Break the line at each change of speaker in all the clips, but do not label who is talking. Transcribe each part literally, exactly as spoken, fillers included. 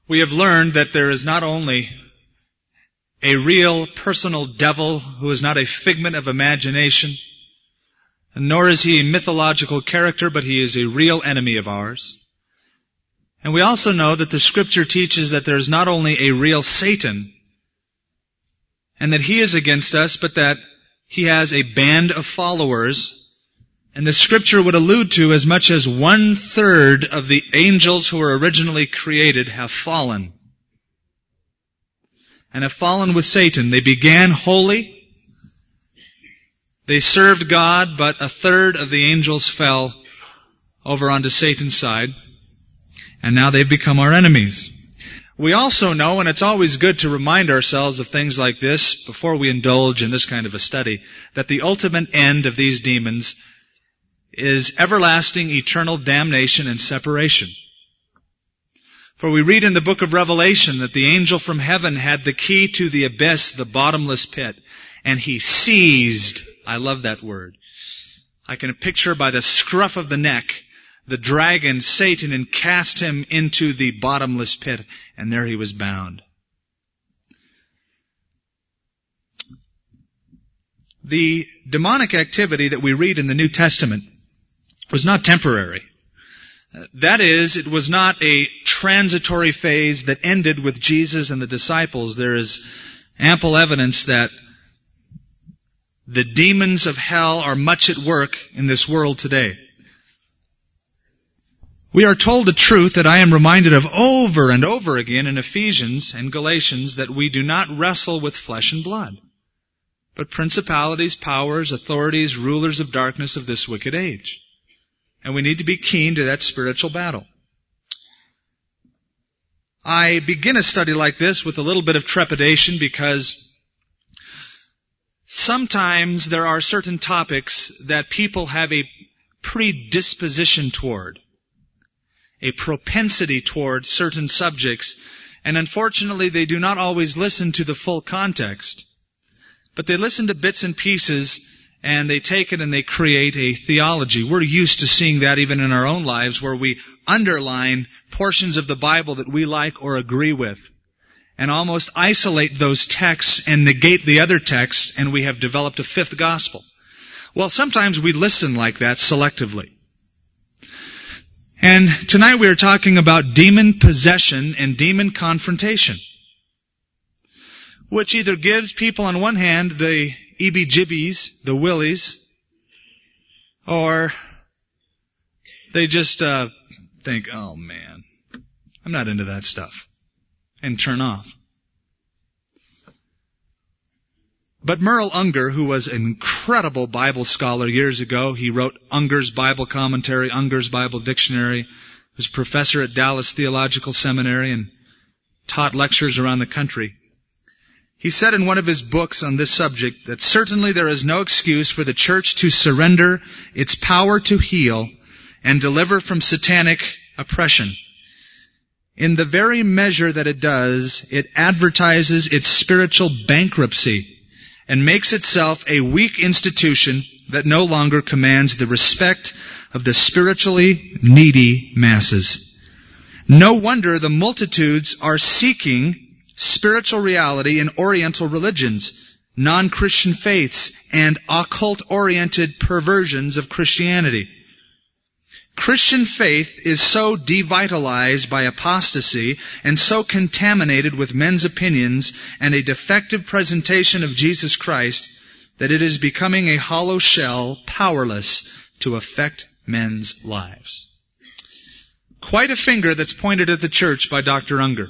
We have learned that there is not only a real personal devil who is not a figment of imagination, nor is he a mythological character, but he is a real enemy of ours. And we also know that the Scripture teaches that there is not only a real Satan, and that he is against us, but that he has a band of followers. And the Scripture would allude to as much as one third of the angels who were originally created have fallen. And have fallen with Satan. They began holy. They served God, but a third of the angels fell over onto Satan's side. And now they've become our enemies. We also know, and it's always good to remind ourselves of things like this before we indulge in this kind of a study, that the ultimate end of these demons is everlasting, eternal damnation and separation. For we read in the book of Revelation that the angel from heaven had the key to the abyss, the bottomless pit, and he seized, I love that word, I can picture by the scruff of the neck, the dragon, Satan, and cast him into the bottomless pit, and there he was bound. The demonic activity that we read in the New Testament was not temporary. That is, it was not a transitory phase that ended with Jesus and the disciples. There is ample evidence that the demons of hell are much at work in this world today. We are told the truth that I am reminded of over and over again in Ephesians and Galatians, that we do not wrestle with flesh and blood, but principalities, powers, authorities, rulers of darkness of this wicked age. And we need to be keen to that spiritual battle. I begin a study like this with a little bit of trepidation because sometimes there are certain topics that people have a predisposition toward, a propensity toward certain subjects, and unfortunately they do not always listen to the full context, but they listen to bits and pieces, and they take it and they create a theology. We're used to seeing that even in our own lives, where we underline portions of the Bible that we like or agree with, and almost isolate those texts and negate the other texts, and we have developed a fifth gospel. Well, sometimes we listen like that selectively. And tonight we are talking about demon possession and demon confrontation, which either gives people on one hand the E B jibbies, the willies, or they just uh, think, oh man, I'm not into that stuff, and turn off. But Merle Unger, who was an incredible Bible scholar years ago, he wrote Unger's Bible Commentary, Unger's Bible Dictionary, was a professor at Dallas Theological Seminary and taught lectures around the country. He said in one of his books on this subject that certainly there is no excuse for the church to surrender its power to heal and deliver from satanic oppression. In the very measure that it does, it advertises its spiritual bankruptcy and makes itself a weak institution that no longer commands the respect of the spiritually needy masses. No wonder the multitudes are seeking spiritual reality in Oriental religions, non-Christian faiths, and occult-oriented perversions of Christianity. Christian faith is so devitalized by apostasy and so contaminated with men's opinions and a defective presentation of Jesus Christ that it is becoming a hollow shell, powerless to affect men's lives. Quite a finger that's pointed at the church by Doctor Unger.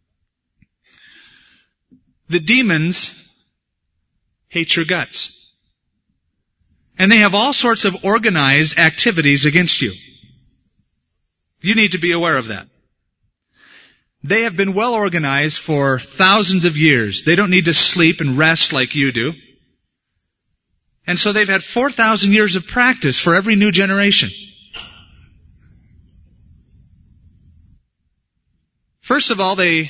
The demons hate your guts. And they have all sorts of organized activities against you. You need to be aware of that. They have been well organized for thousands of years. They don't need to sleep and rest like you do. And so they've had four thousand years of practice for every new generation. First of all, they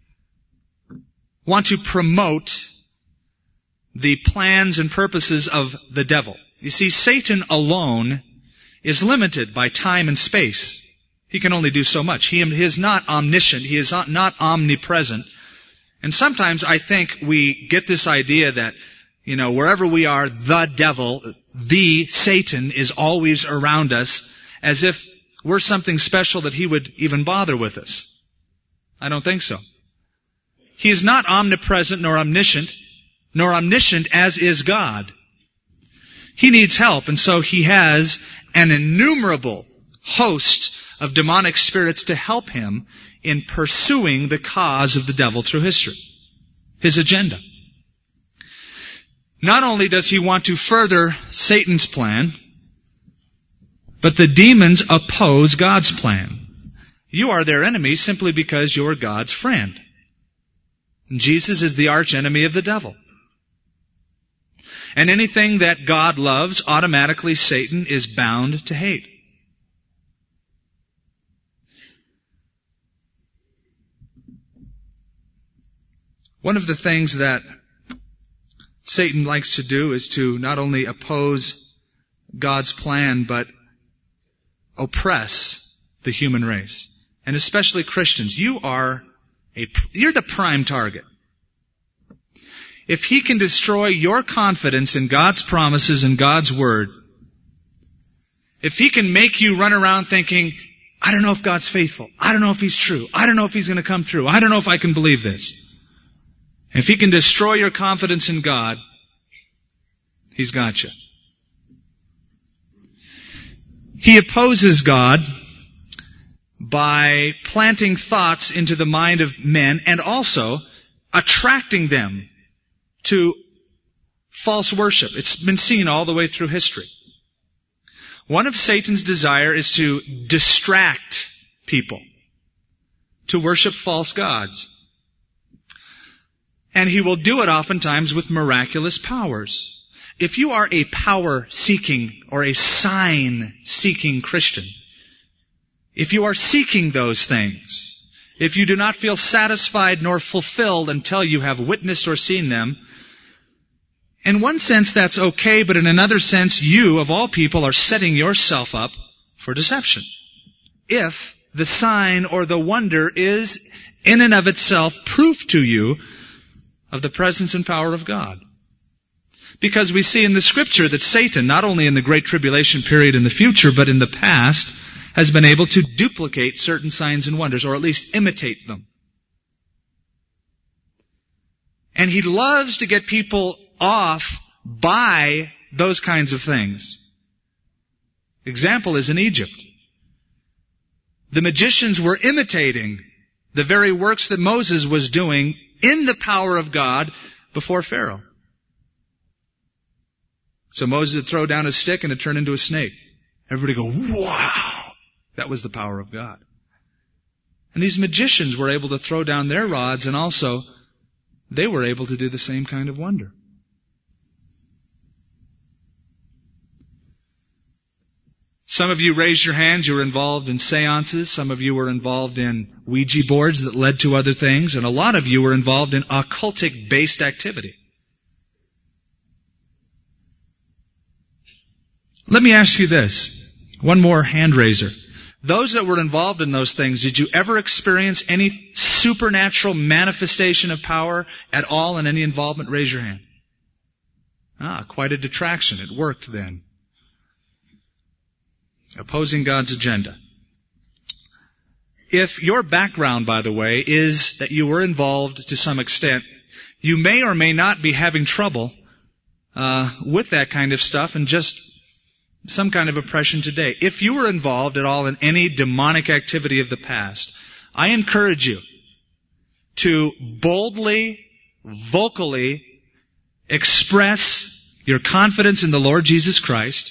want to promote the plans and purposes of the devil. You see, Satan alone is limited by time and space. He can only do so much. He, he is not omniscient. He is not, not omnipresent. And sometimes I think we get this idea that, you know, wherever we are, the devil, the Satan is always around us, as if we're something special that he would even bother with us. I don't think so. He is not omnipresent nor omniscient, nor omniscient as is God. He needs help, and so he has an innumerable host of demonic spirits to help him in pursuing the cause of the devil through history, his agenda. Not only does he want to further Satan's plan, but the demons oppose God's plan. You are their enemy simply because you are God's friend. And Jesus is the archenemy of the devil. And anything that God loves, automatically Satan is bound to hate. One of the things that Satan likes to do is to not only oppose God's plan, but oppress the human race. And especially Christians. You are a, you're the prime target. If he can destroy your confidence in God's promises and God's Word, if he can make you run around thinking, I don't know if God's faithful, I don't know if He's true, I don't know if He's going to come true, I don't know if I can believe this. If he can destroy your confidence in God, he's got you. He opposes God by planting thoughts into the mind of men and also attracting them to false worship. It's been seen all the way through history. One of Satan's desire is to distract people to worship false gods. And he will do it oftentimes with miraculous powers. If you are a power-seeking or a sign-seeking Christian, if you are seeking those things, if you do not feel satisfied nor fulfilled until you have witnessed or seen them, in one sense that's okay, but in another sense you, of all people, are setting yourself up for deception. If the sign or the wonder is in and of itself proof to you of the presence and power of God. Because we see in the Scripture that Satan, not only in the Great Tribulation period in the future, but in the past, has been able to duplicate certain signs and wonders, or at least imitate them. And he loves to get people off by those kinds of things. Example is in Egypt. The magicians were imitating the very works that Moses was doing in the power of God before Pharaoh. So Moses would throw down a stick and it turned into a snake. Everybody go, wow! That was the power of God. And these magicians were able to throw down their rods, and also they were able to do the same kind of wonder. Some of you raised your hands. You were involved in seances. Some of you were involved in Ouija boards that led to other things. And a lot of you were involved in occultic-based activity. Let me ask you this. One more hand raiser. Those that were involved in those things, did you ever experience any supernatural manifestation of power at all in any involvement? Raise your hand. Ah, quite a detraction. It worked then. Opposing God's agenda. If your background, by the way, is that you were involved to some extent, you may or may not be having trouble uh, with that kind of stuff and just some kind of oppression today. If you were involved at all in any demonic activity of the past, I encourage you to boldly, vocally express your confidence in the Lord Jesus Christ.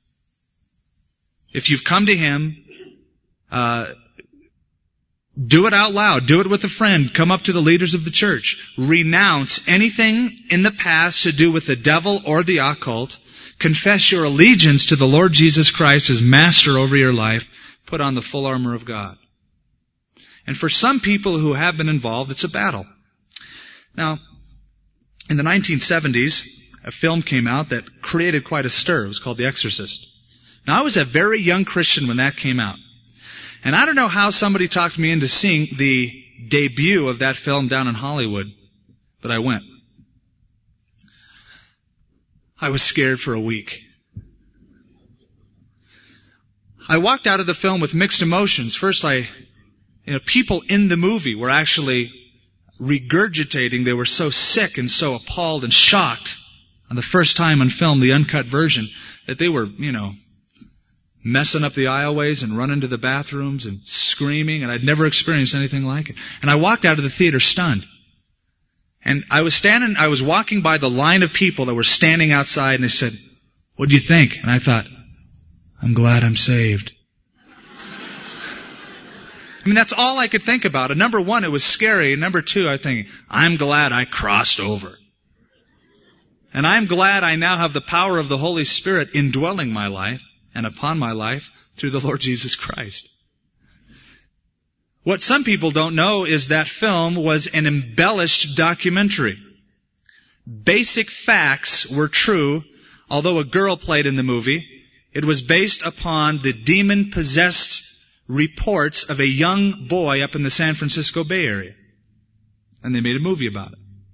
If you've come to Him, uh, do it out loud. Do it with a friend. Come up to the leaders of the church. Renounce anything in the past to do with the devil or the occult. Confess your allegiance to the Lord Jesus Christ as master over your life. Put on the full armor of God. And for some people who have been involved, it's a battle. Now, in the nineteen seventies, a film came out that created quite a stir. It was called The Exorcist. Now, I was a very young Christian when that came out. And I don't know how somebody talked me into seeing the debut of that film down in Hollywood, but I went. I was scared for a week. I walked out of the film with mixed emotions. First, I, you know, people in the movie were actually regurgitating. They were so sick and so appalled and shocked on the first time on film, the uncut version, that they were, you know, messing up the aisleways and running to the bathrooms and screaming, and I'd never experienced anything like it. And I walked out of the theater stunned. And I was standing, I was walking by the line of people that were standing outside, and they said, "What do you think?" And I thought, "I'm glad I'm saved." I mean, that's all I could think about. And number one, it was scary. And number two, I think, I'm glad I crossed over. And I'm glad I now have the power of the Holy Spirit indwelling my life and upon my life through the Lord Jesus Christ. What some people don't know is that film was an embellished documentary. Basic facts were true, although a girl played in the movie. It was based upon the demon-possessed reports of a young boy up in the San Francisco Bay Area. And they made a movie about it.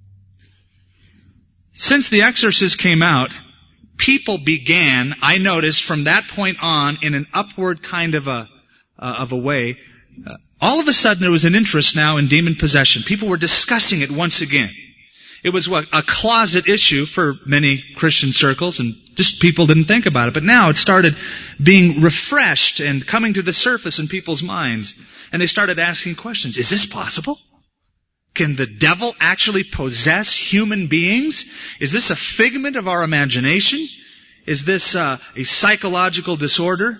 Since The Exorcist came out, people began, I noticed from that point on, in an upward kind of a, uh, of a way, uh, all of a sudden there was an interest now in demon possession. People were discussing it once again. It was what, a closet issue for many Christian circles, and just people didn't think about it. But now it started being refreshed and coming to the surface in people's minds. And they started asking questions. Is this possible? Can the devil actually possess human beings? Is this a figment of our imagination? Is this uh, a psychological disorder?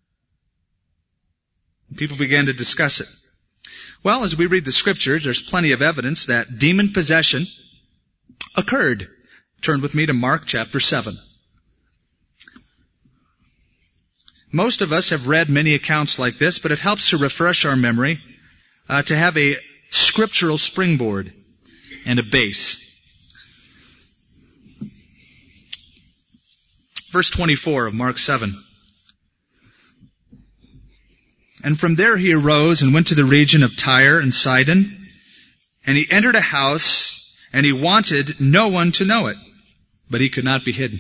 People began to discuss it. Well, as we read the Scriptures, there's plenty of evidence that demon possession occurred. Turn with me to Mark chapter seven. Most of us have read many accounts like this, but it helps to refresh our memory, uh, to have a scriptural springboard and a base. Verse twenty-four of Mark seven. And from there he arose and went to the region of Tyre and Sidon, and he entered a house, and he wanted no one to know it, but he could not be hidden.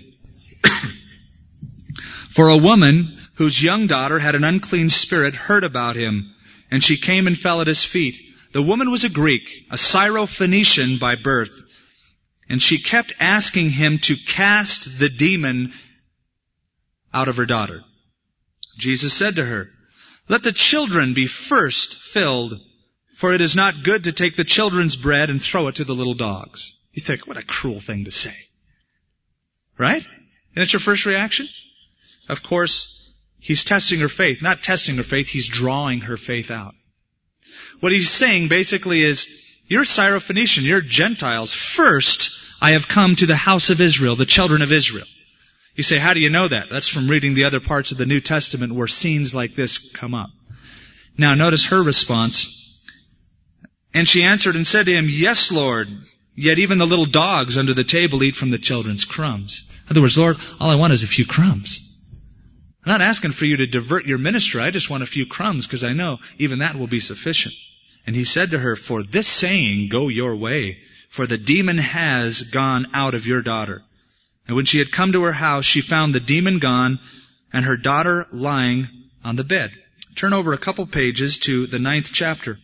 For a woman whose young daughter had an unclean spirit heard about him, and she came and fell at his feet. The woman was a Greek, a Syrophoenician by birth, and she kept asking him to cast the demon out of her daughter. Jesus said to her, "Let the children be first filled, for it is not good to take the children's bread and throw it to the little dogs." You think, what a cruel thing to say. Right? And that's your first reaction? Of course, he's testing her faith. Not testing her faith, he's drawing her faith out. What he's saying basically is, you're Syrophoenician, you're Gentiles. First, I have come to the house of Israel, the children of Israel. You say, how do you know that? That's from reading the other parts of the New Testament where scenes like this come up. Now, notice her response. And she answered and said to him, "Yes, Lord, yet even the little dogs under the table eat from the children's crumbs." In other words, Lord, all I want is a few crumbs. I'm not asking for you to divert your ministry. I just want a few crumbs because I know even that will be sufficient. And he said to her, "For this saying, go your way, for the demon has gone out of your daughter." And when she had come to her house, she found the demon gone and her daughter lying on the bed. Turn over a couple pages to the ninth chapter.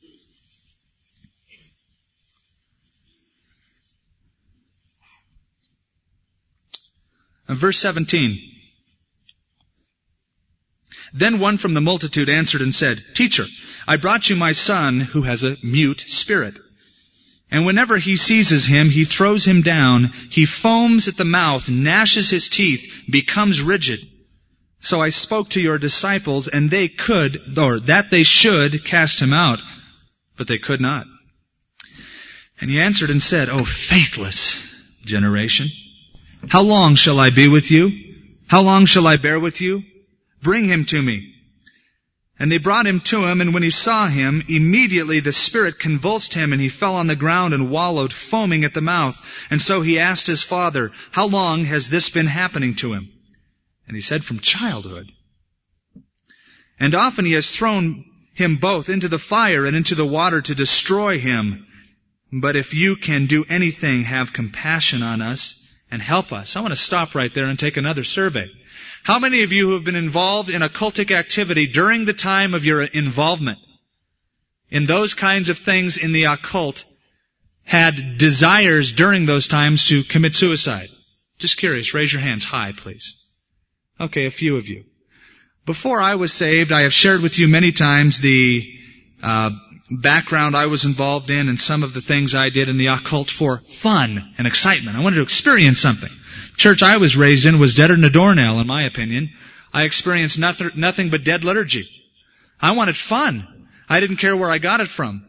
And verse seventeen. Then one from the multitude answered and said, "Teacher, I brought you my son who has a mute spirit. And whenever he seizes him, he throws him down. He foams at the mouth, gnashes his teeth, becomes rigid. So I spoke to your disciples, and they could, or that they should, cast him out. But they could not." And he answered and said, "O faithless generation, how long shall I be with you? How long shall I bear with you? Bring him to me." And they brought him to him, and when he saw him, immediately the spirit convulsed him, and he fell on the ground and wallowed, foaming at the mouth. And so he asked his father, "How long has this been happening to him?" And he said, "From childhood." And often he has thrown him both into the fire and into the water to destroy him. But if you can do anything, have compassion on us and help us. I want to stop right there and take another survey. How many of you who have been involved in occultic activity during the time of your involvement in those kinds of things in the occult had desires during those times to commit suicide? Just curious. Raise your hands high, please. Okay, a few of you. Before I was saved, I have shared with you many times the uh, background I was involved in and some of the things I did in the occult for fun and excitement. I wanted to experience something. The church I was raised in was deader than a doornail, in my opinion. I experienced nothing, nothing but dead liturgy. I wanted fun. I didn't care where I got it from.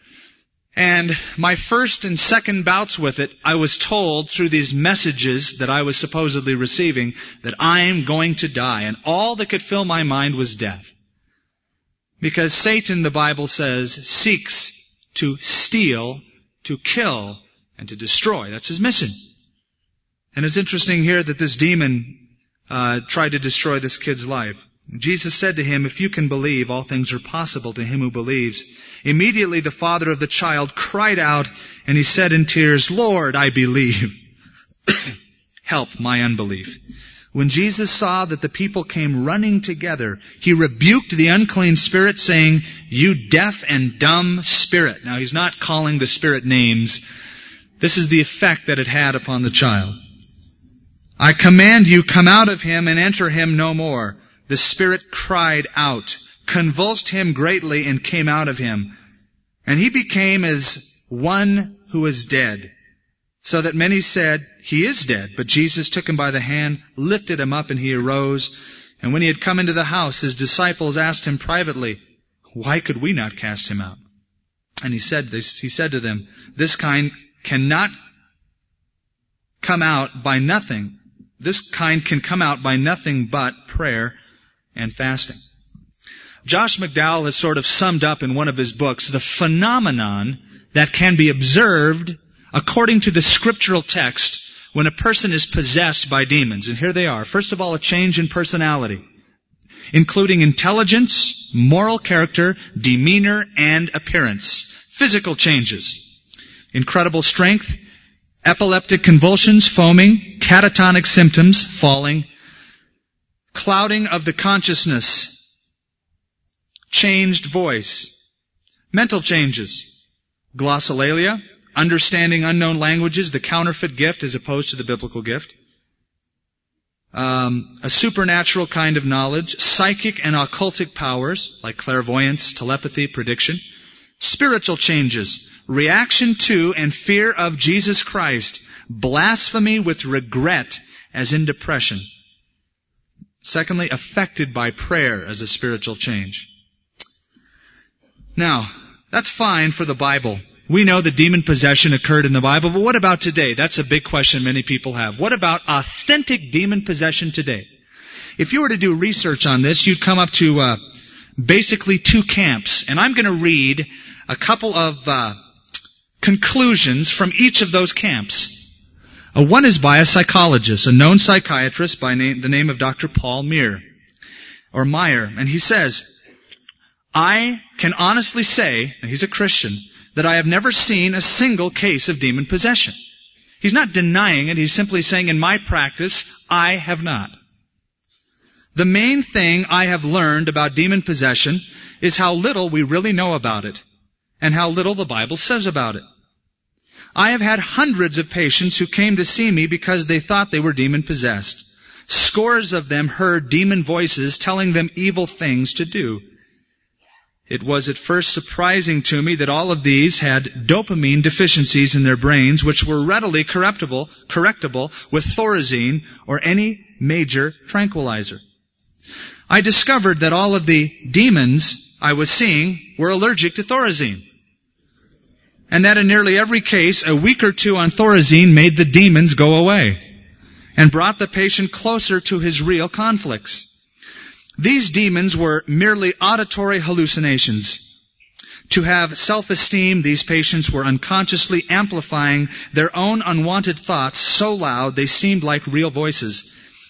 And my first and second bouts with it, I was told through these messages that I was supposedly receiving that I'm going to die. And all that could fill my mind was death. Because Satan, the Bible says, seeks to steal, to kill, and to destroy. That's his mission. And it's interesting here that this demon uh, tried to destroy this kid's life. Jesus said to him, if you can believe, all things are possible to him who believes. Immediately the father of the child cried out, and he said in tears, Lord, I believe. Help my unbelief. When Jesus saw that the people came running together, he rebuked the unclean spirit, saying, you deaf and dumb spirit. Now, he's not calling the spirit names. This is the effect that it had upon the child. I command you, come out of him and enter him no more. The spirit cried out, convulsed him greatly, and came out of him. And he became as one who is dead, so that many said, he is dead. But Jesus took him by the hand, lifted him up, and he arose. And when he had come into the house, his disciples asked him privately, why could we not cast him out? And he said this, he said to them, this kind cannot come out by nothing. This kind can come out by nothing but prayer and fasting. Josh McDowell has sort of summed up in one of his books the phenomenon that can be observed according to the scriptural text when a person is possessed by demons. And here they are. First of all, a change in personality, including intelligence, moral character, demeanor, and appearance. Physical changes. Incredible strength, epileptic convulsions, foaming, catatonic symptoms, falling, clouding of the consciousness, changed voice, mental changes, glossolalia, understanding unknown languages, the counterfeit gift as opposed to the biblical gift, um, a supernatural kind of knowledge, psychic and occultic powers like clairvoyance, telepathy, prediction, spiritual changes, reaction to and fear of Jesus Christ, blasphemy with regret as in depression. Secondly, affected by prayer as a spiritual change. Now, that's fine for the Bible. We know that demon possession occurred in the Bible, but what about today? That's a big question many people have. What about authentic demon possession today? If you were to do research on this, you'd come up to uh, basically two camps. And I'm going to read a couple of uh, conclusions from each of those camps. Uh, one is by a psychologist, a known psychiatrist by name, the name of Doctor Paul Meir, or Meyer. And he says, I can honestly say, and he's a Christian, that I have never seen a single case of demon possession. He's not denying it. He's simply saying, in my practice, I have not. The main thing I have learned about demon possession is how little we really know about it and how little the Bible says about it. I have had hundreds of patients who came to see me because they thought they were demon possessed. Scores of them heard demon voices telling them evil things to do. It was at first surprising to me that all of these had dopamine deficiencies in their brains, which were readily correctable, correctable with Thorazine or any major tranquilizer. I discovered that all of the demons I was seeing were allergic to Thorazine. And that in nearly every case, a week or two on Thorazine made the demons go away and brought the patient closer to his real conflicts. These demons were merely auditory hallucinations. To have self-esteem, these patients were unconsciously amplifying their own unwanted thoughts so loud they seemed like real voices.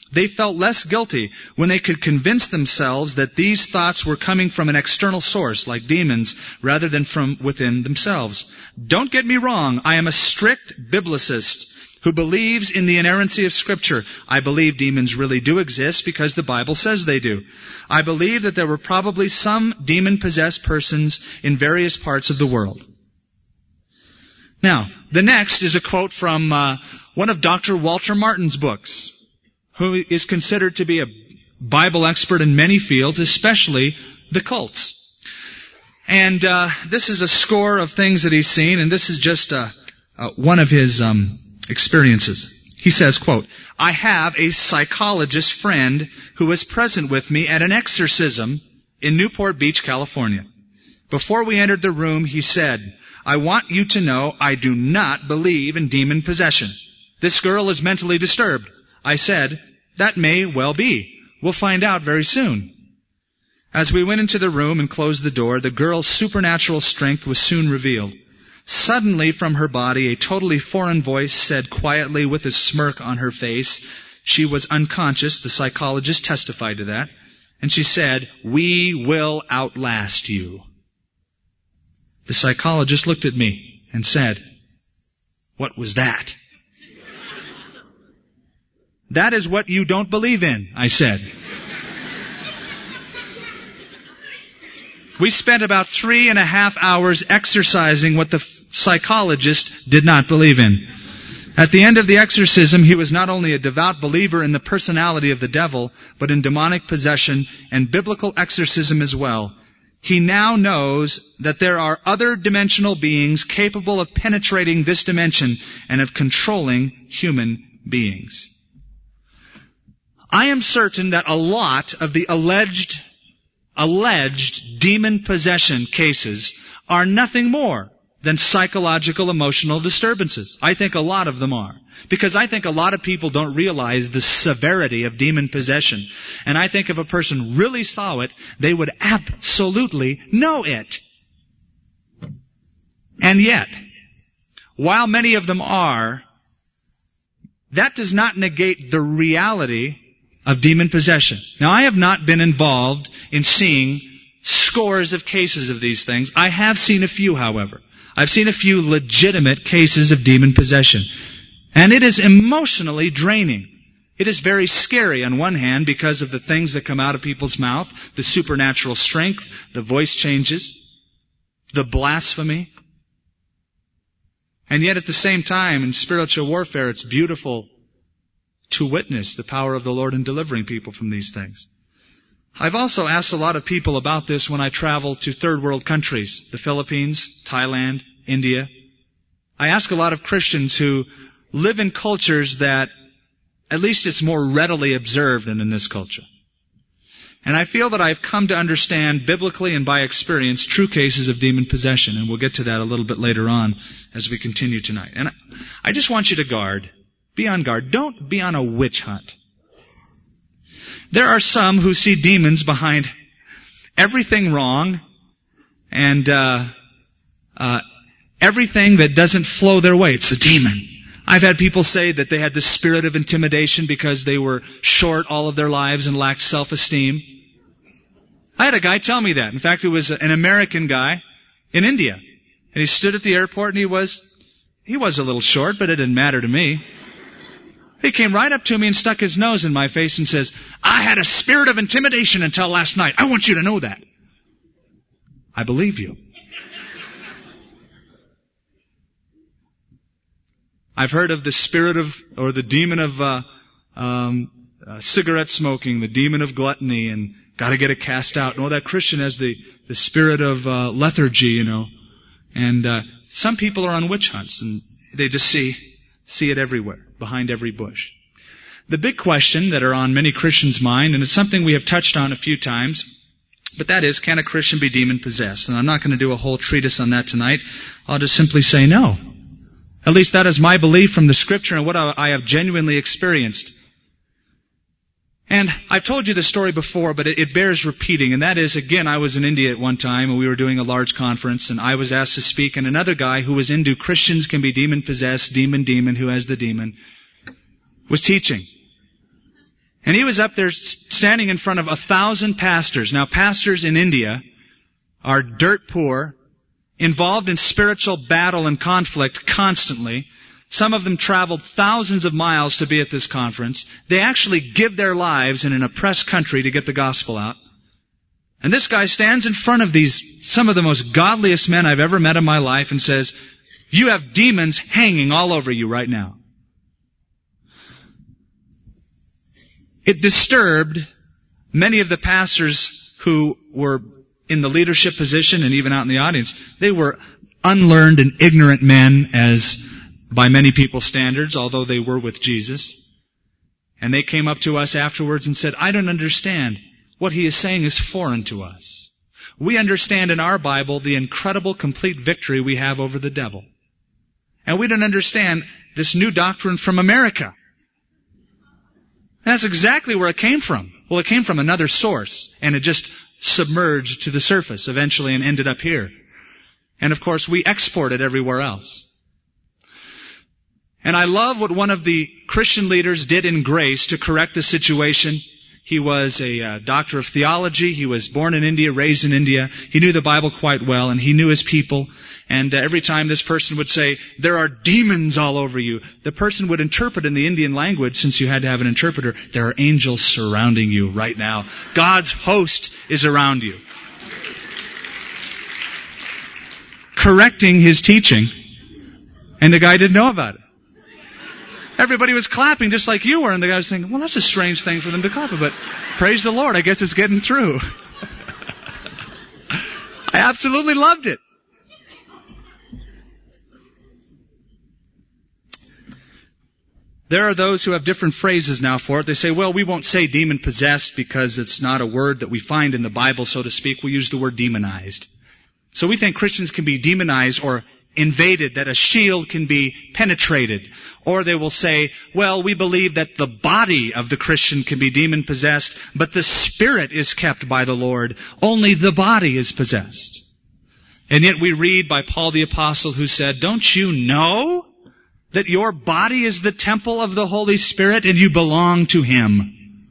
They felt less guilty when they could convince themselves that these thoughts were coming from an external source, like demons, rather than from within themselves. Don't get me wrong, I am a strict biblicist who believes in the inerrancy of Scripture. I believe demons really do exist because the Bible says they do. I believe that there were probably some demon-possessed persons in various parts of the world. Now, the next is a quote from uh, one of Doctor Walter Martin's books, who is considered to be a Bible expert in many fields, especially the cults. And uh, this is a score of things that he's seen, and this is just uh, uh, one of his um, experiences. He says, quote, I have a psychologist friend who was present with me at an exorcism in Newport Beach, California. Before we entered the room, he said, I want you to know I do not believe in demon possession. This girl is mentally disturbed. I said, that may well be. We'll find out very soon. As we went into the room and closed the door, the girl's supernatural strength was soon revealed. Suddenly from her body, a totally foreign voice said quietly with a smirk on her face, she was unconscious, the psychologist testified to that, and she said, we will outlast you. The psychologist looked at me and said, what was that? That is what you don't believe in, I said. We spent about three and a half hours exercising what the psychologist did not believe in. At the end of the exorcism, he was not only a devout believer in the personality of the devil, but in demonic possession and biblical exorcism as well. He now knows that there are other dimensional beings capable of penetrating this dimension and of controlling human beings. I am certain that a lot of the alleged, alleged demon possession cases are nothing more than psychological emotional disturbances. I think a lot of them are. Because I think a lot of people don't realize the severity of demon possession. And I think if a person really saw it, they would absolutely know it. And yet, while many of them are, that does not negate the reality of demon possession. Now, I have not been involved in seeing scores of cases of these things. I have seen a few, however. I've seen a few legitimate cases of demon possession. And it is emotionally draining. It is very scary on one hand because of the things that come out of people's mouth, the supernatural strength, the voice changes, the blasphemy. And yet at the same time, in spiritual warfare, it's beautiful to witness the power of the Lord in delivering people from these things. I've also asked a lot of people about this when I travel to third world countries, the Philippines, Thailand, India. I ask a lot of Christians who live in cultures that at least it's more readily observed than in this culture. And I feel that I've come to understand biblically and by experience true cases of demon possession, and we'll get to that a little bit later on as we continue tonight. And I just want you to guard. Be on guard. Don't be on a witch hunt. There are some who see demons behind everything wrong and uh, uh, everything that doesn't flow their way. It's a demon. I've had people say that they had the spirit of intimidation because they were short all of their lives and lacked self-esteem. I had a guy tell me that. In fact, it was an American guy in India. And he stood at the airport and he was, he was a little short, but it didn't matter to me. He came right up to me and stuck his nose in my face and says, I had a spirit of intimidation until last night. I want you to know that. I believe you. I've heard of the spirit of, or the demon of uh, um, uh, cigarette smoking, the demon of gluttony, and got to get it cast out. No, that Christian has the, the spirit of uh, lethargy, you know. And uh, some people are on witch hunts, and they just see see it everywhere, behind every bush. The big question that are on many Christians' mind, and it's something we have touched on a few times, but that is, can a Christian be demon-possessed? And I'm not going to do a whole treatise on that tonight. I'll just simply say no. At least that is my belief from the Scripture and what I have genuinely experienced. And I've told you this story before, but it, it bears repeating, and that is, again, I was in India at one time, and we were doing a large conference, and I was asked to speak, and another guy who was into Christians can be demon-possessed, demon, demon, who has the demon, was teaching. And he was up there standing in front of a thousand pastors. Now, pastors in India are dirt poor, involved in spiritual battle and conflict constantly. Some of them traveled thousands of miles to be at this conference. They actually give their lives in an oppressed country to get the gospel out. And this guy stands in front of these, some of the most godliest men I've ever met in my life, and says, "You have demons hanging all over you right now." It disturbed many of the pastors who were in the leadership position and even out in the audience. They were unlearned and ignorant men, as by many people's standards, although they were with Jesus. And they came up to us afterwards and said, "I don't understand. What he is saying is foreign to us. We understand in our Bible the incredible complete victory we have over the devil. And we don't understand this new doctrine from America." That's exactly where it came from. Well, it came from another source, and it just submerged to the surface eventually and ended up here. And of course, we export it everywhere else. And I love what one of the Christian leaders did in Grace to correct the situation. He was a uh, doctor of theology. He was born in India, raised in India. He knew the Bible quite well, and he knew his people. And uh, every time this person would say, "There are demons all over you," the person would interpret in the Indian language, since you had to have an interpreter, "There are angels surrounding you right now. God's host is around you." Correcting his teaching, and the guy didn't know about it. Everybody was clapping just like you were, and the guy was thinking, "Well, that's a strange thing for them to clap, but praise the Lord, I guess it's getting through." I absolutely loved it. There are those who have different phrases now for it. They say, "Well, we won't say demon-possessed because it's not a word that we find in the Bible, so to speak. We use the word demonized." So we think Christians can be demonized or invaded, that a shield can be penetrated. Or they will say, "Well, we believe that the body of the Christian can be demon-possessed, but the spirit is kept by the Lord. Only the body is possessed." And yet we read by Paul the Apostle, who said, "Don't you know that your body is the temple of the Holy Spirit and you belong to Him?"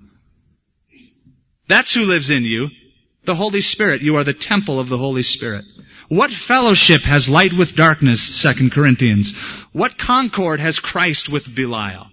That's who lives in you. The Holy Spirit. You are the temple of the Holy Spirit. What fellowship has light with darkness, Second Corinthians? What concord has Christ with Belial?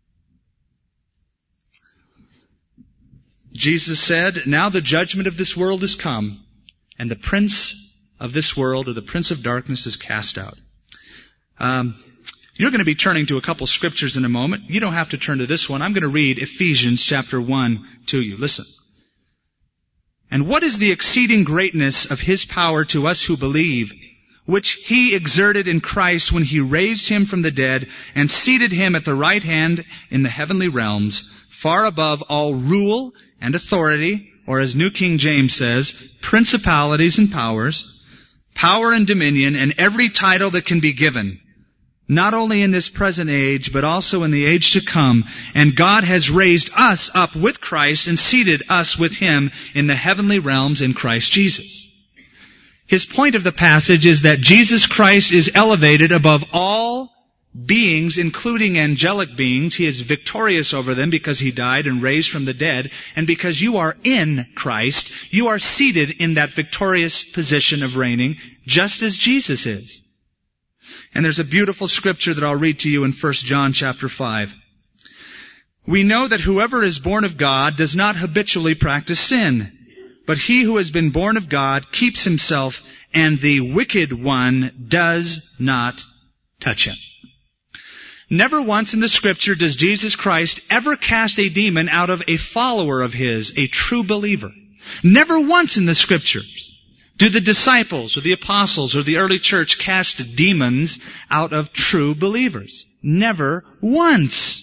Jesus said, "Now the judgment of this world is come, and the prince of this world, or the prince of darkness, is cast out." Um, you're going to be turning to a couple scriptures in a moment. You don't have to turn to this one. I'm going to read Ephesians chapter one to you. Listen. "And what is the exceeding greatness of His power to us who believe, which He exerted in Christ when He raised Him from the dead and seated Him at the right hand in the heavenly realms, far above all rule and authority," or as New King James says, "principalities and powers, power and dominion, and every title that can be given, not only in this present age, but also in the age to come. And God has raised us up with Christ and seated us with Him in the heavenly realms in Christ Jesus." His point of the passage is that Jesus Christ is elevated above all beings, including angelic beings. He is victorious over them because He died and raised from the dead. And because you are in Christ, you are seated in that victorious position of reigning, just as Jesus is. And there's a beautiful scripture that I'll read to you in First John chapter five. "We know that whoever is born of God does not habitually practice sin, but he who has been born of God keeps himself, and the wicked one does not touch him." Never once in the scripture does Jesus Christ ever cast a demon out of a follower of His, a true believer. Never once in the scriptures do the disciples or the apostles or the early church cast demons out of true believers? Never once.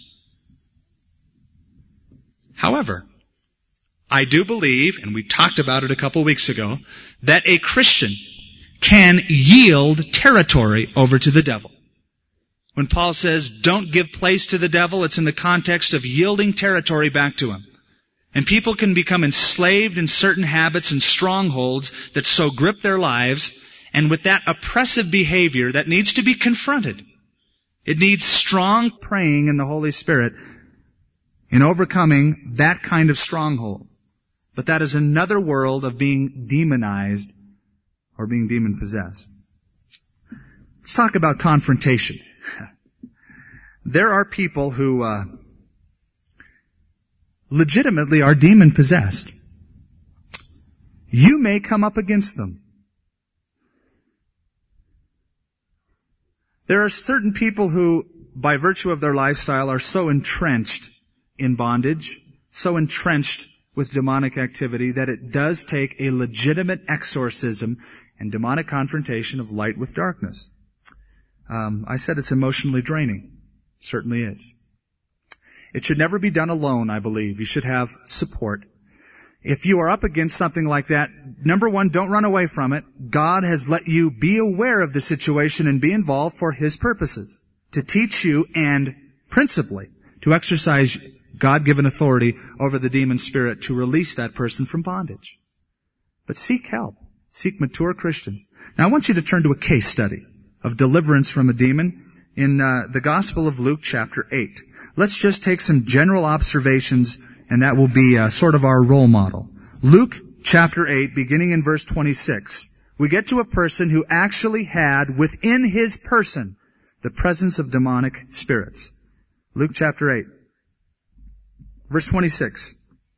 However, I do believe, and we talked about it a couple weeks ago, that a Christian can yield territory over to the devil. When Paul says, "Don't give place to the devil," it's in the context of yielding territory back to him. And people can become enslaved in certain habits and strongholds that so grip their lives, and with that oppressive behavior that needs to be confronted. It needs strong praying in the Holy Spirit in overcoming that kind of stronghold. But that is another world of being demonized or being demon-possessed. Let's talk about confrontation. There are people who uh, legitimately are demon-possessed. You may come up against them. There are certain people who, by virtue of their lifestyle, are so entrenched in bondage, so entrenched with demonic activity, that it does take a legitimate exorcism and demonic confrontation of light with darkness. Um, I said it's emotionally draining. It certainly is. It should never be done alone, I believe. You should have support. If you are up against something like that, number one, don't run away from it. God has let you be aware of the situation and be involved for His purposes, to teach you and principally to exercise God-given authority over the demon spirit to release that person from bondage. But seek help. Seek mature Christians. Now I want you to turn to a case study of deliverance from a demon in uh, the Gospel of Luke chapter eight. Let's just take some general observations, and that will be uh, sort of our role model. Luke chapter eight, beginning in verse twenty-six. We get to a person who actually had within his person the presence of demonic spirits. Luke chapter eight. Verse twenty-six.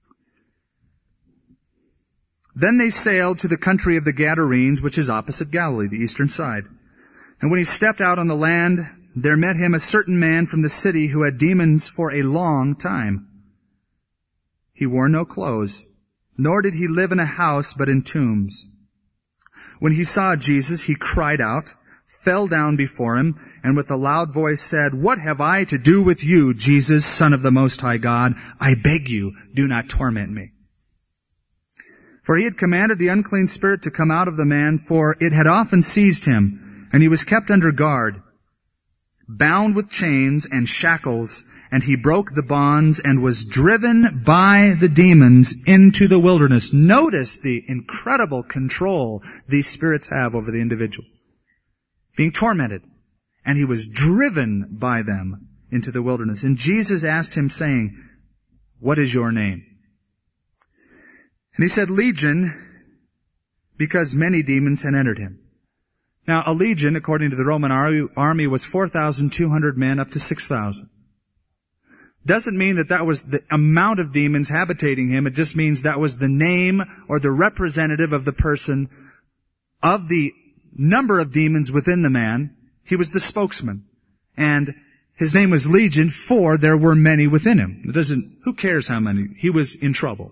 Then they sailed to the country of the Gadarenes, which is opposite Galilee, the eastern side. And when he stepped out on the land, there met him a certain man from the city who had demons for a long time. He wore no clothes, nor did he live in a house, but in tombs. When he saw Jesus, he cried out, fell down before him, and with a loud voice said, "What have I to do with you, Jesus, Son of the Most High God? I beg you, do not torment me." For he had commanded the unclean spirit to come out of the man, for it had often seized him, and he was kept under guard, bound with chains and shackles, and he broke the bonds and was driven by the demons into the wilderness. Notice the incredible control these spirits have over the individual. Being tormented, and he was driven by them into the wilderness. And Jesus asked him, saying, "What is your name?" And he said, "Legion," because many demons had entered him. Now, a legion, according to the Roman army, was four thousand two hundred men up to six thousand. Doesn't mean that that was the amount of demons habitating him. It just means that was the name or the representative of the person, of the number of demons within the man. He was the spokesman. And his name was Legion, for there were many within him. It doesn't, who cares how many? He was in trouble.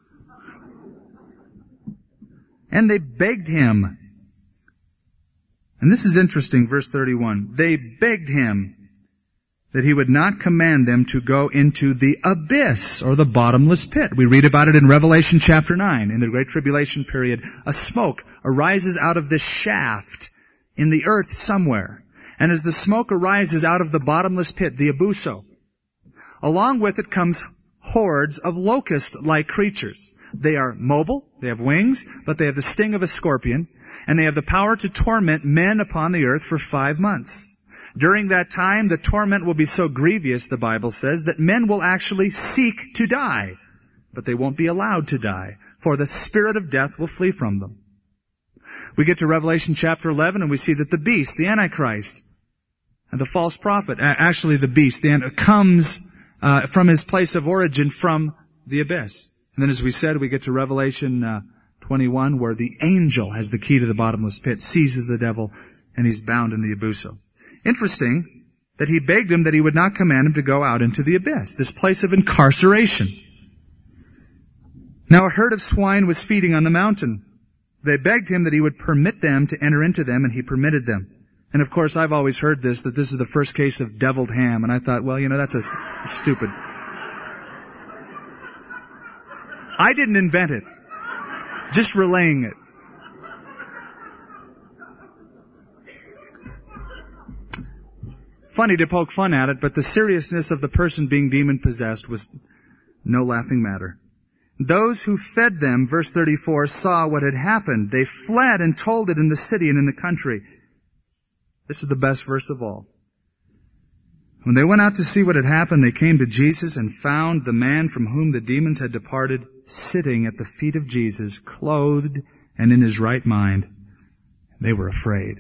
And they begged him. And this is interesting, verse thirty-one. They begged him that he would not command them to go into the abyss, or the bottomless pit. We read about it in Revelation chapter nine. In the Great Tribulation period, a smoke arises out of this shaft in the earth somewhere. And as the smoke arises out of the bottomless pit, the abuso, along with it comes hordes of locust-like creatures. They are mobile, they have wings, but they have the sting of a scorpion, and they have the power to torment men upon the earth for five months. During that time, the torment will be so grievous, the Bible says, that men will actually seek to die, but they won't be allowed to die, for the spirit of death will flee from them. We get to Revelation chapter eleven, and we see that the beast, the Antichrist, and the false prophet, actually the beast, the Antichrist, comes Uh, from his place of origin, from the abyss. And then as we said, we get to Revelation uh, twenty-one, where the angel has the key to the bottomless pit, seizes the devil, and he's bound in the abuso. Interesting that he begged him that he would not command him to go out into the abyss, this place of incarceration. Now a herd of swine was feeding on the mountain. They begged him that he would permit them to enter into them, and he permitted them. And of course, I've always heard this, that this is the first case of deviled ham. And I thought, well, you know, that's a, a stupid. I didn't invent it. Just relaying it. Funny to poke fun at it, but the seriousness of the person being demon-possessed was no laughing matter. Those who fed them, verse thirty-four, saw what had happened. They fled and told it in the city and in the country. This is the best verse of all. When they went out to see what had happened, they came to Jesus and found the man from whom the demons had departed sitting at the feet of Jesus, clothed and in his right mind. They were afraid.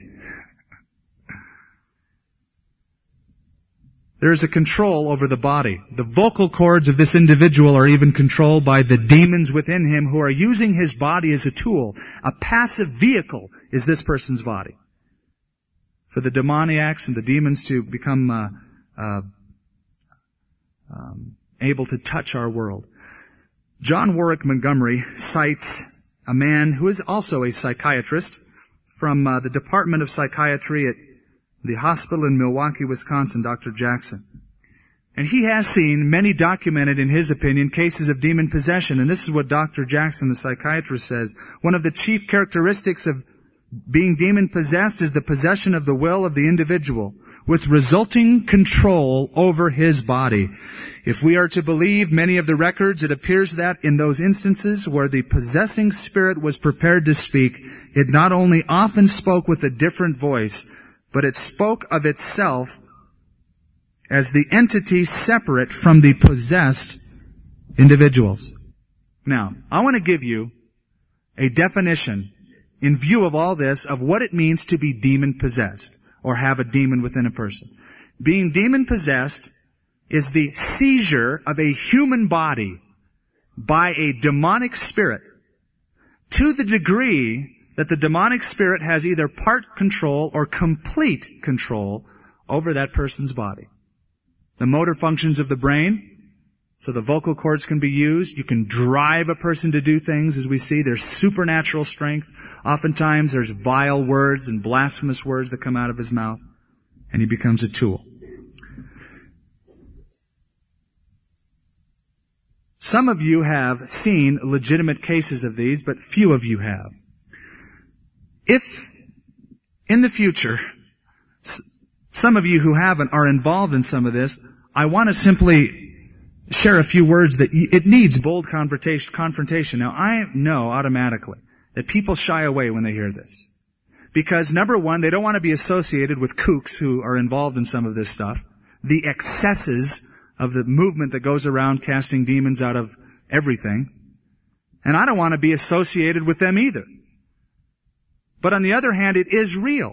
There is a control over the body. The vocal cords of this individual are even controlled by the demons within him who are using his body as a tool. A passive vehicle is this person's body. For the demoniacs and the demons to become uh, uh, um, able to touch our world. John Warwick Montgomery cites a man who is also a psychiatrist from uh, the Department of Psychiatry at the hospital in Milwaukee, Wisconsin, Doctor Jackson. And he has seen many documented, in his opinion, cases of demon possession. And this is what Doctor Jackson, the psychiatrist, says. One of the chief characteristics of being demon-possessed is the possession of the will of the individual, with resulting control over his body. If we are to believe many of the records, it appears that in those instances where the possessing spirit was prepared to speak, it not only often spoke with a different voice, but it spoke of itself as the entity separate from the possessed individuals. Now, I want to give you a definition in view of all this of what it means to be demon-possessed or have a demon within a person. Being demon-possessed is the seizure of a human body by a demonic spirit to the degree that the demonic spirit has either part control or complete control over that person's body. The motor functions of the brain, so the vocal cords can be used. You can drive a person to do things, as we see. There's supernatural strength. Oftentimes there's vile words and blasphemous words that come out of his mouth, and he becomes a tool. Some of you have seen legitimate cases of these, but few of you have. If, in the future, some of you who haven't are involved in some of this, I want to simply share a few words that it needs bold confrontation. Now, I know automatically that people shy away when they hear this. Because, number one, they don't want to be associated with kooks who are involved in some of this stuff. The excesses of the movement that goes around casting demons out of everything. And I don't want to be associated with them either. But on the other hand, it is real.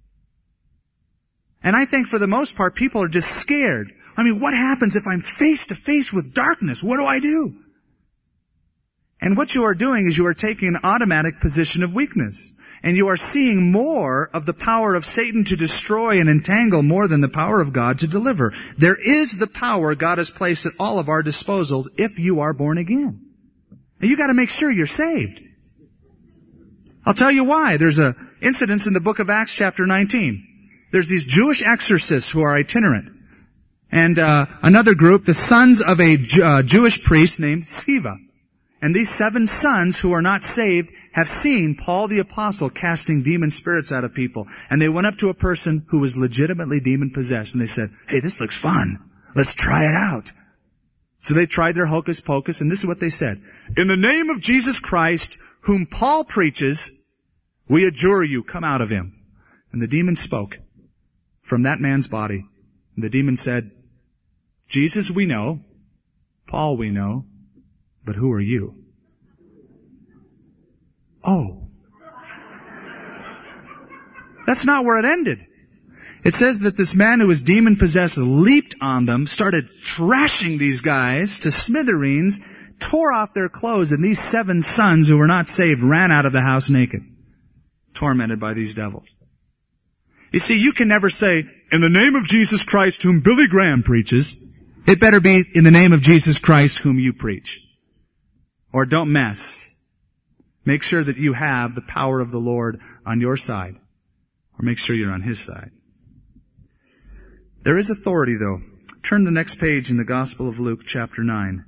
And I think for the most part, people are just scared. I mean, what happens if I'm face to face with darkness? What do I do? And what you are doing is you are taking an automatic position of weakness. And you are seeing more of the power of Satan to destroy and entangle more than the power of God to deliver. There is the power God has placed at all of our disposals if you are born again. And you got to make sure you're saved. I'll tell you why. There's a incident in the book of Acts chapter nineteen. There's these Jewish exorcists who are itinerant. And uh, another group, the sons of a uh, Jewish priest named Sceva. And these seven sons who are not saved have seen Paul the Apostle casting demon spirits out of people. And they went up to a person who was legitimately demon-possessed. And they said, hey, this looks fun. Let's try it out. So they tried their hocus pocus, and this is what they said. In the name of Jesus Christ, whom Paul preaches, we adjure you, come out of him. And the demon spoke from that man's body. And the demon said, Jesus we know, Paul we know, but who are you? Oh. That's not where it ended. It says that this man who was demon-possessed leaped on them, started thrashing these guys to smithereens, tore off their clothes, and these seven sons who were not saved ran out of the house naked, tormented by these devils. You see, you can never say, in the name of Jesus Christ whom Billy Graham preaches. It better be in the name of Jesus Christ whom you preach. Or don't mess. Make sure that you have the power of the Lord on your side. Or make sure you're on His side. There is authority, though. Turn the next page in the Gospel of Luke, chapter nine.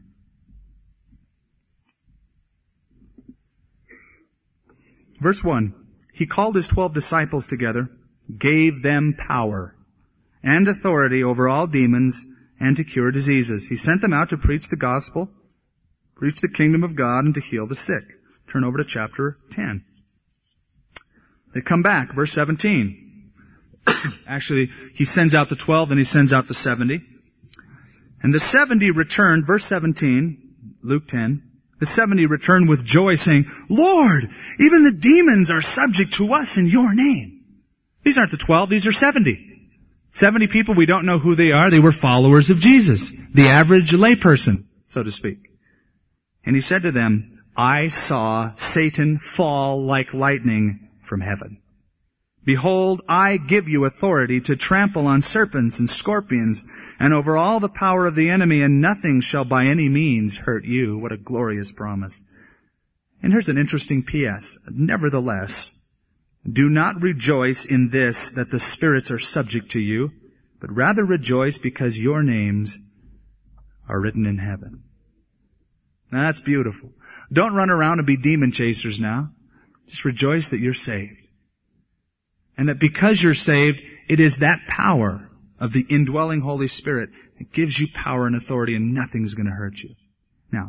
Verse one. He called His twelve disciples together, gave them power and authority over all demons and to cure diseases. He sent them out to preach the gospel, preach the kingdom of God, and to heal the sick. Turn over to chapter ten. They come back, verse seventeen.
Actually, he sends out the twelve, then he sends out the seventy. And the seventy returned, verse seventeen, Luke ten, the seventy returned with joy, saying, Lord, even the demons are subject to us in your name. These aren't the twelve, these are seventy. seventy people, we don't know who they are. They were followers of Jesus, the average layperson, so to speak. And he said to them, I saw Satan fall like lightning from heaven. Behold, I give you authority to trample on serpents and scorpions and over all the power of the enemy, and nothing shall by any means hurt you. What a glorious promise. And here's an interesting P S. Nevertheless, do not rejoice in this, that the spirits are subject to you, but rather rejoice because your names are written in heaven. Now that's beautiful. Don't run around and be demon chasers now. Just rejoice that you're saved. And that because you're saved, it is that power of the indwelling Holy Spirit that gives you power and authority, and nothing's going to hurt you. Now,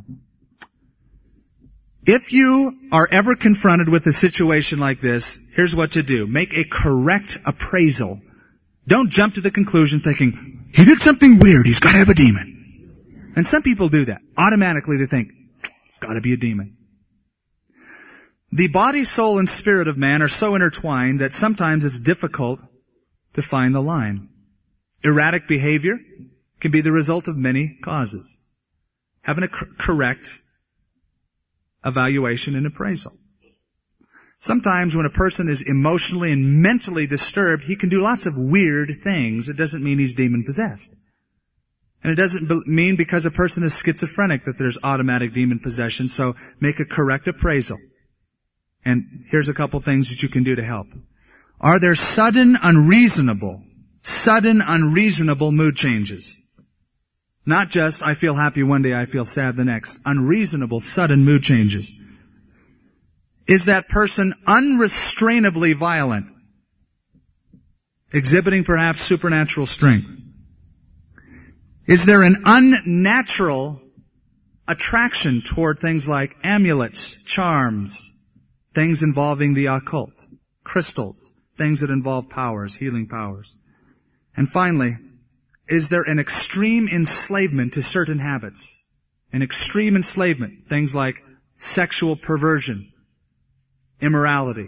if you are ever confronted with a situation like this, here's what to do. Make a correct appraisal. Don't jump to the conclusion thinking, he did something weird, he's got to have a demon. And some people do that. Automatically they think, it's got to be a demon. The body, soul, and spirit of man are so intertwined that sometimes it's difficult to find the line. Erratic behavior can be the result of many causes. Having a cor- correct evaluation and appraisal. Sometimes when a person is emotionally and mentally disturbed, he can do lots of weird things. It doesn't mean he's demon-possessed. And it doesn't be- mean because a person is schizophrenic that there's automatic demon possession. So make a correct appraisal. And here's a couple things that you can do to help. Are there sudden, unreasonable, sudden, unreasonable mood changes? Not just, I feel happy one day, I feel sad the next. Unreasonable, sudden mood changes. Is that person unrestrainably violent? Exhibiting perhaps supernatural strength? Is there an unnatural attraction toward things like amulets, charms, things involving the occult, crystals, things that involve powers, healing powers? And finally, is there an extreme enslavement to certain habits? An extreme enslavement, things like sexual perversion, immorality.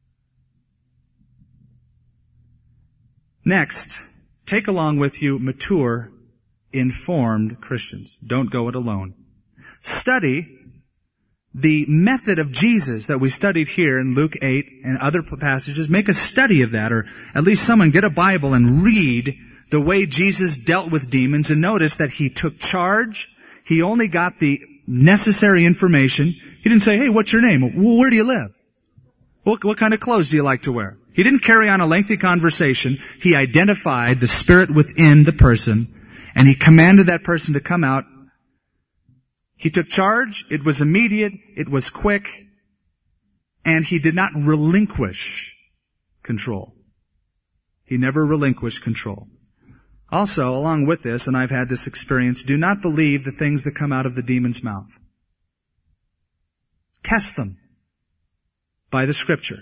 Next, take along with you mature, informed Christians. Don't go it alone. Study the method of Jesus that we studied here in Luke eight and other passages. Make a study of that, or at least someone get a Bible and read the way Jesus dealt with demons, and notice that he took charge. He only got the necessary information. He didn't say, hey, what's your name? Well, where do you live? What, what kind of clothes do you like to wear? He didn't carry on a lengthy conversation. He identified the spirit within the person, and he commanded that person to come out. He took charge. It was immediate. It was quick. And he did not relinquish control. He never relinquished control. Also, along with this, and I've had this experience, do not believe the things that come out of the demon's mouth. Test them by the Scripture.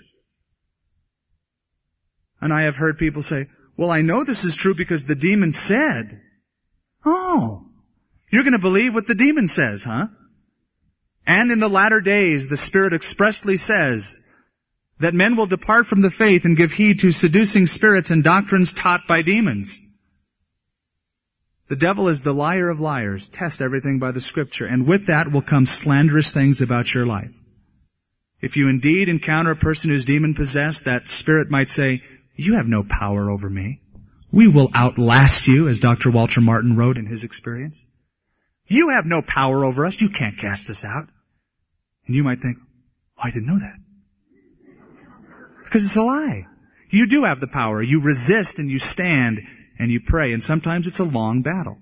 And I have heard people say, well, I know this is true because the demon said. Oh. You're going to believe what the demon says, huh? And in the latter days, the Spirit expressly says that men will depart from the faith and give heed to seducing spirits and doctrines taught by demons. The devil is the liar of liars. Test everything by the Scripture. And with that will come slanderous things about your life. If you indeed encounter a person who's demon-possessed, that spirit might say, you have no power over me. We will outlast you, as Doctor Walter Martin wrote in his experience. You have no power over us. You can't cast us out. And you might think, oh, I didn't know that. Because it's a lie. You do have the power. You resist and you stand and you pray. And sometimes it's a long battle.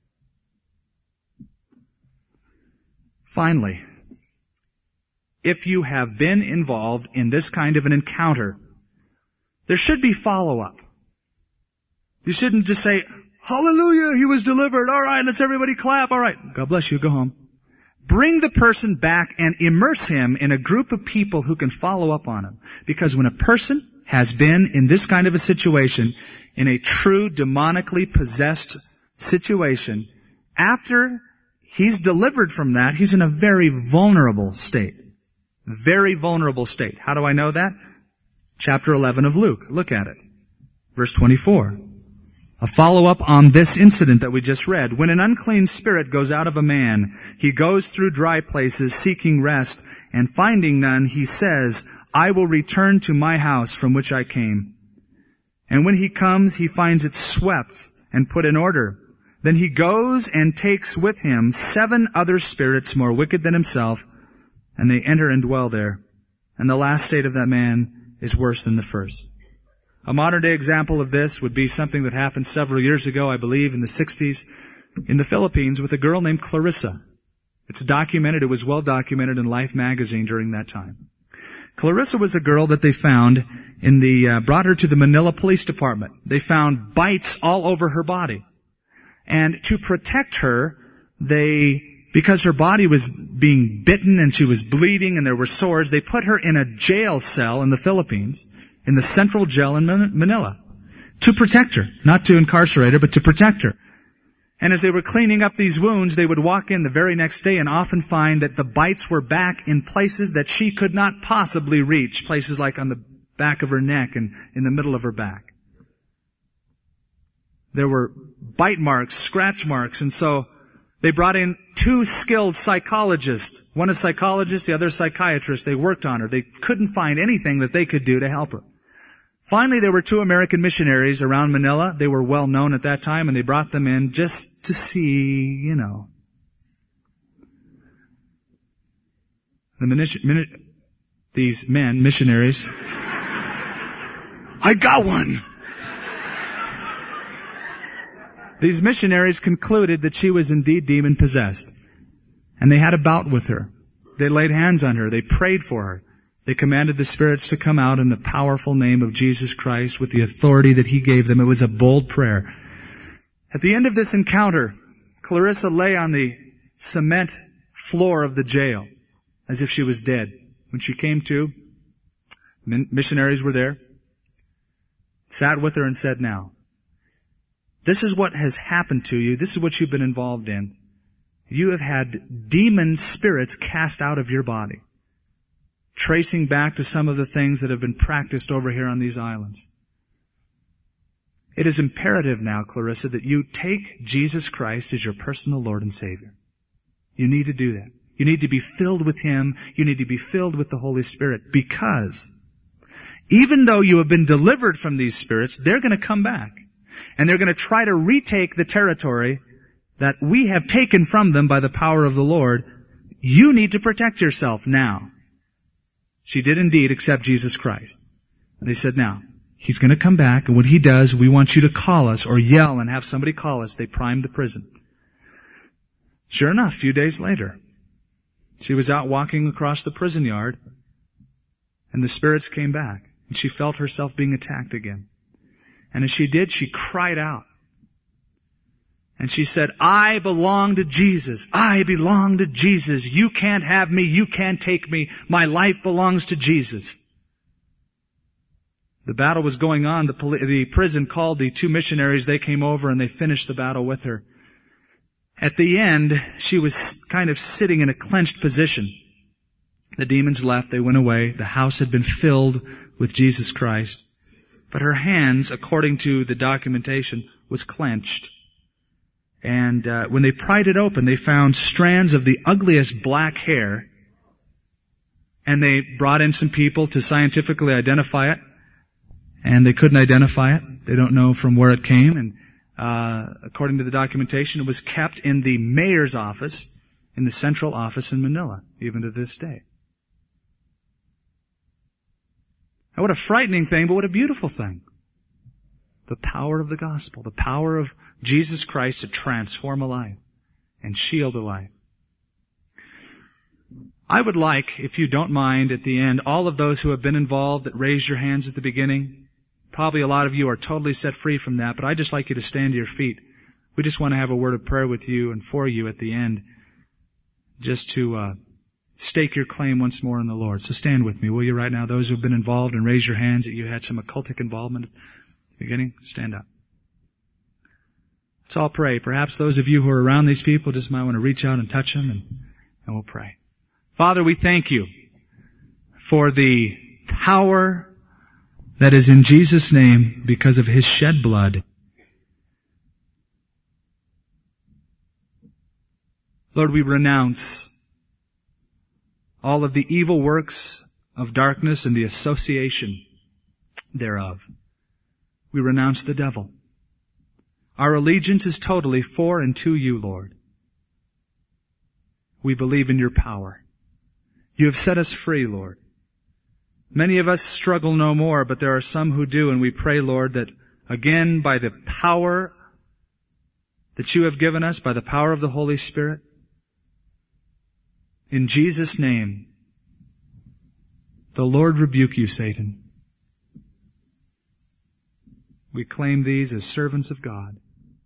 Finally, if you have been involved in this kind of an encounter, there should be follow-up. You shouldn't just say, hallelujah, he was delivered. All right, let's everybody clap. All right, God bless you, go home. Bring the person back and immerse him in a group of people who can follow up on him. Because when a person has been in this kind of a situation, in a true demonically possessed situation, after he's delivered from that, he's in a very vulnerable state. Very vulnerable state. How do I know that? Chapter eleven of Luke. Look at it. Verse twenty-four. A follow-up on this incident that we just read. When an unclean spirit goes out of a man, he goes through dry places seeking rest, and finding none, he says, I will return to my house from which I came. And when he comes, he finds it swept and put in order. Then he goes and takes with him seven other spirits more wicked than himself, and they enter and dwell there. And the last state of that man is worse than the first. A modern-day example of this would be something that happened several years ago, I believe, in the sixties, in the Philippines with a girl named Clarissa. It's documented. It was well documented in Life magazine during that time. Clarissa was a girl that they found in the, uh, brought her to the Manila Police Department. They found bites all over her body. And to protect her, they, because her body was being bitten and she was bleeding and there were sores, they put her in a jail cell in the Philippines, in the central jail in Manila, to protect her. Not to incarcerate her, but to protect her. And as they were cleaning up these wounds, they would walk in the very next day and often find that the bites were back in places that she could not possibly reach. Places like on the back of her neck and in the middle of her back. There were bite marks, scratch marks, and so they brought in two skilled psychologists. One a psychologist, the other a psychiatrist. They worked on her. They couldn't find anything that they could do to help her. Finally, there were two American missionaries around Manila. They were well known at that time, and they brought them in just to see, you know. The mini- mini- these men, missionaries. I got one! These missionaries concluded that she was indeed demon-possessed. And they had a bout with her. They laid hands on her. They prayed for her. They commanded the spirits to come out in the powerful name of Jesus Christ with the authority that He gave them. It was a bold prayer. At the end of this encounter, Clarissa lay on the cement floor of the jail as if she was dead. When she came to, missionaries were there, sat with her and said, now, this is what has happened to you. This is what you've been involved in. You have had demon spirits cast out of your body, tracing back to some of the things that have been practiced over here on these islands. It is imperative now, Clarissa, that you take Jesus Christ as your personal Lord and Savior. You need to do that. You need to be filled with Him. You need to be filled with the Holy Spirit, because even though you have been delivered from these spirits, they're going to come back. And they're going to try to retake the territory that we have taken from them by the power of the Lord. You need to protect yourself now. She did indeed accept Jesus Christ. And they said, now, He's going to come back, and when He does, we want you to call us or yell and have somebody call us. They primed the prison. Sure enough, a few days later, she was out walking across the prison yard, and the spirits came back, and she felt herself being attacked again. And as she did, she cried out. And she said, I belong to Jesus. I belong to Jesus. You can't have me. You can't take me. My life belongs to Jesus. The battle was going on. The, poli- the prison called the two missionaries. They came over and they finished the battle with her. At the end, she was kind of sitting in a clenched position. The demons left. They went away. The house had been filled with Jesus Christ. But her hands, according to the documentation, was clenched. And uh, when they pried it open, they found strands of the ugliest black hair. And they brought in some people to scientifically identify it. And they couldn't identify it. They don't know from where it came. And uh, according to the documentation, it was kept in the mayor's office, in the central office in Manila, even to this day. Now, what a frightening thing, but what a beautiful thing. The power of the gospel, the power of Jesus Christ to transform a life and shield a life. I would like, if you don't mind, at the end, all of those who have been involved that raised your hands at the beginning, probably a lot of you are totally set free from that, but I'd just like you to stand to your feet. We just want to have a word of prayer with you and for you at the end, just to uh, stake your claim once more in the Lord. So stand with me, will you, right now? Those who have been involved, and raise your hands that you had some occultic involvement at the beginning. Stand up. Let's all pray. Perhaps those of you who are around these people just might want to reach out and touch them, and, and we'll pray. Father, we thank you for the power that is in Jesus' name because of His shed blood. Lord, we renounce all of the evil works of darkness and the association thereof. We renounce the devil. Our allegiance is totally for and to you, Lord. We believe in your power. You have set us free, Lord. Many of us struggle no more, but there are some who do, and we pray, Lord, that again, by the power that you have given us, by the power of the Holy Spirit, in Jesus' name, the Lord rebuke you, Satan. We claim these as servants of God.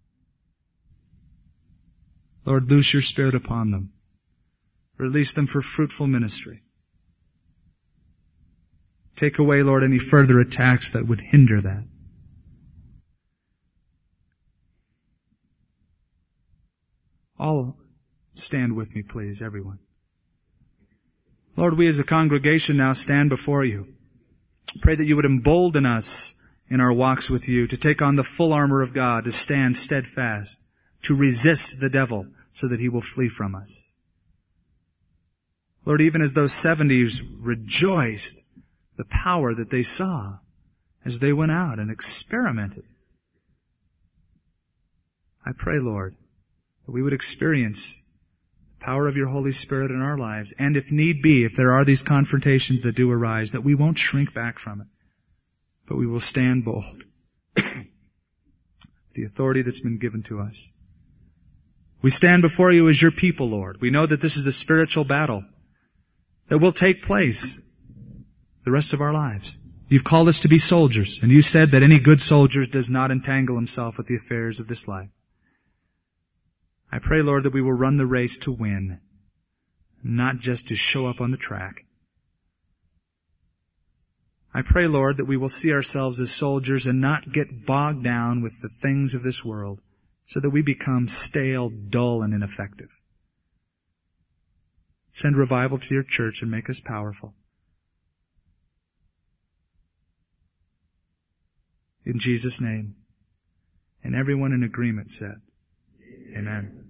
Lord, loose your Spirit upon them. Release them for fruitful ministry. Take away, Lord, any further attacks that would hinder that. All stand with me, please, everyone. Lord, we as a congregation now stand before you. Pray that you would embolden us in our walks with you to take on the full armor of God, to stand steadfast, to resist the devil so that he will flee from us. Lord, even as those seventies rejoiced the power that they saw as they went out and experimented, I pray, Lord, that we would experience the power of your Holy Spirit in our lives, and if need be, if there are these confrontations that do arise, that we won't shrink back from it, but we will stand bold. The authority that's been given to us. We stand before you as your people, Lord. We know that this is a spiritual battle that will take place the rest of our lives. You've called us to be soldiers, and you said that any good soldier does not entangle himself with the affairs of this life. I pray, Lord, that we will run the race to win, not just to show up on the track. I pray, Lord, that we will see ourselves as soldiers and not get bogged down with the things of this world so that we become stale, dull, and ineffective. Send revival to your church and make us powerful. In Jesus' name. And everyone in agreement said, Amen.